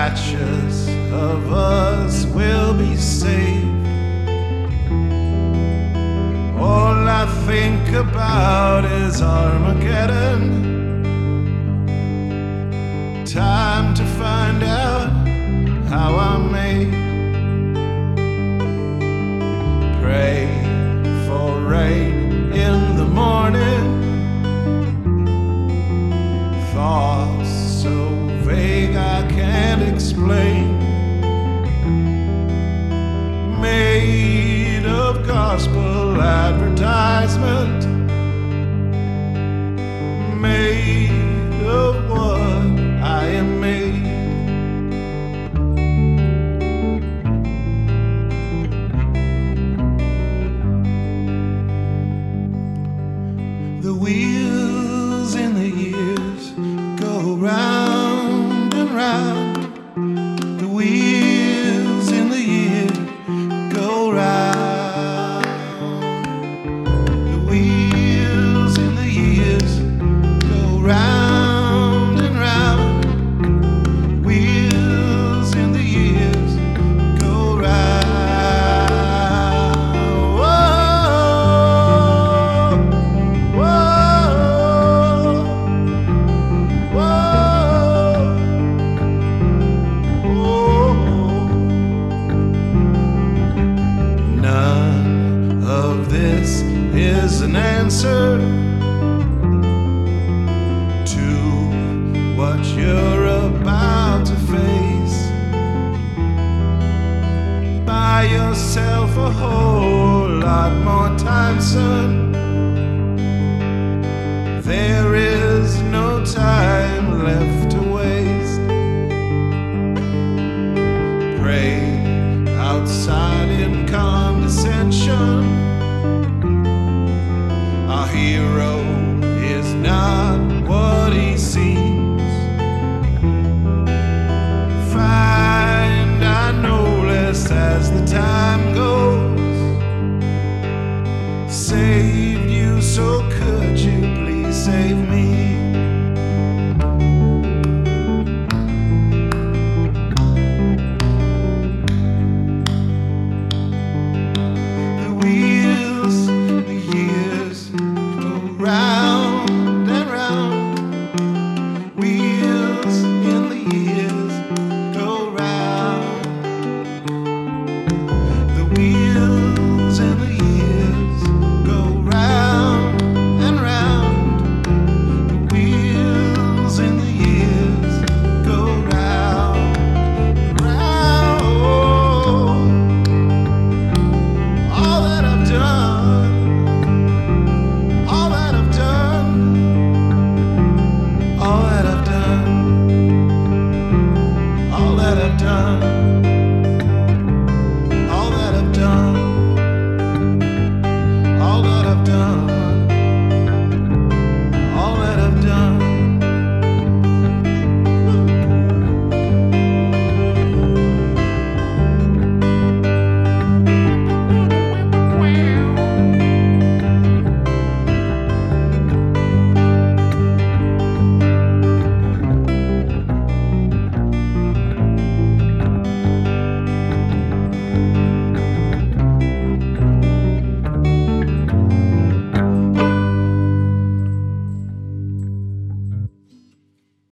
batches of us will be saved. All I think about is Armageddon. Time to find out how I made. Pray for rain in the morning. Thoughts so vague I can't explain. Made of gospel advertisement. Made of what I am made. The wheels in the years go round and round. The wheels in the years go round. The wheels in the years go round and round. Wheels in the years go round. Whoa, whoa, none of this is an answer to what you're about to face. Buy yourself a whole lot more time, son. There is no time left to waste. Pray outside in condescension. Our hero is not what he seems. Find I know less as the time goes. Saved you, so could you please save me? The wheels, the years go round and round. Wheels in the years go round. The wheels in the years go round and round. The wheels in the years go round, round. All that I've done, all that I've done, all that I've done, all that I've done.